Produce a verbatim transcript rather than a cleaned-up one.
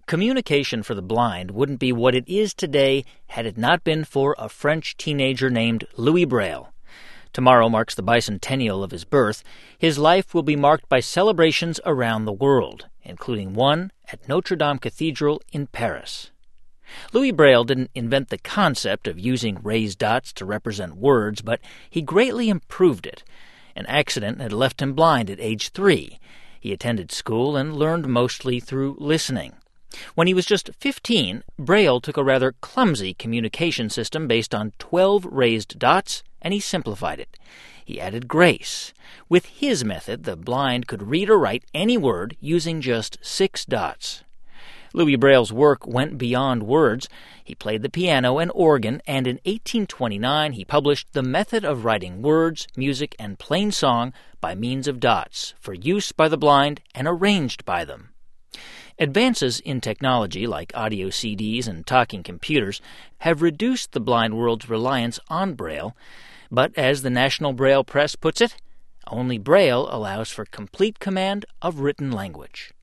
Communication for the blind wouldn't be what it is today had it not been for a French teenager named Louis Braille. Tomorrow marks the bicentennial of his birth. His life will be marked by celebrations around the world, including one at Notre Dame Cathedral in Paris. Louis Braille didn't invent the concept of using raised dots to represent words, but he greatly improved it. An accident had left him blind at age three. He attended school and learned mostly through listening. When he was just fifteen, Braille took a rather clumsy communication system based on twelve raised dots, and he simplified it. He added grace. With his method, the blind could read or write any word using just six dots. Louis Braille's work went beyond words. He played the piano and organ, and in eighteen twenty-nine he published The Method of Writing Words, Music, and Plain Song by Means of Dots, for use by the blind and arranged by them. Advances in technology, like audio C Ds and talking computers, have reduced the blind world's reliance on Braille, but as the National Braille Press puts it, only Braille allows for complete command of written language.